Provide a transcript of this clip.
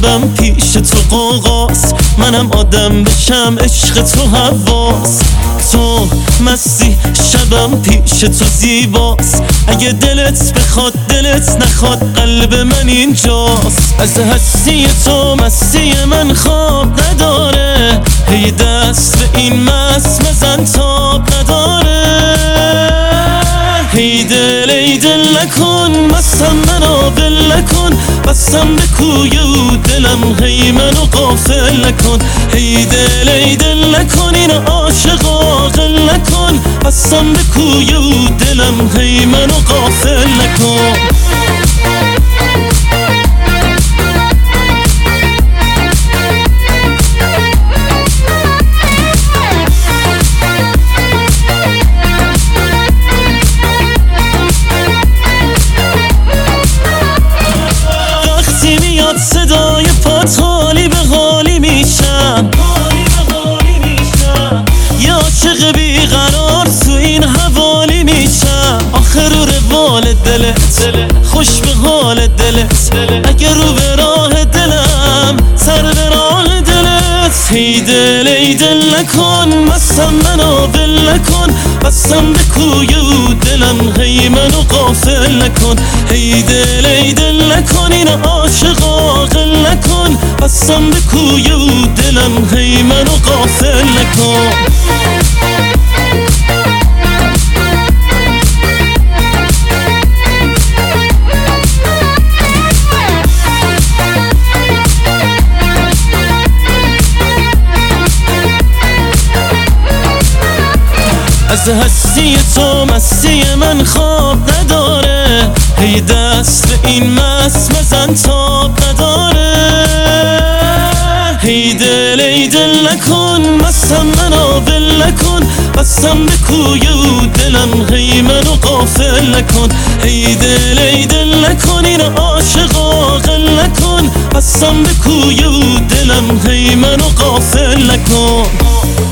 شبم پیش تو قوقاست، منم آدم بشم عشق تو حواس. تو مستی شبم پیش تو زیباست، اگه دلت بخواد دلت نخواد قلب من اینجاست. از هستی تو مستی من خواب نداره، هی دست به این مست مزن تاب نداره. هی دل ای دل نکن مستم منو ول نکن، بستم به کوی او دلم هی منو غافل نکن. هی دل ای دل نکن این عاشق عاقل نکن، بستم به کوی او دلم هی منو غافل نکن. صدای پات حالی به حالی میشم، یه عاشق بیقرار تو این حوالی میشم. آخر رو روال دلت خوش به حال دلت، اگه رو به راه دلم سر به راه دلت. هی دل ای دل نکن مستم منو ول نکن، بستم به کوی او دلم هی منو غافل نکن. هی دل ای دل نکن این عاشق عاقل نکن، بستم به کوی او دلم هی منو غافل نکن. از هستی تو مستی من خواب نداره، هی دست به این مست مزن تاب نداره. هی دل ای دل نکن مستم منو ول نکن، بستم به کوی او دلم هی منو غافل نکن. هی دل ای دل نکن این عاشق عاقل نکن، بستم به کوی او دلم هی منو غافل نکن.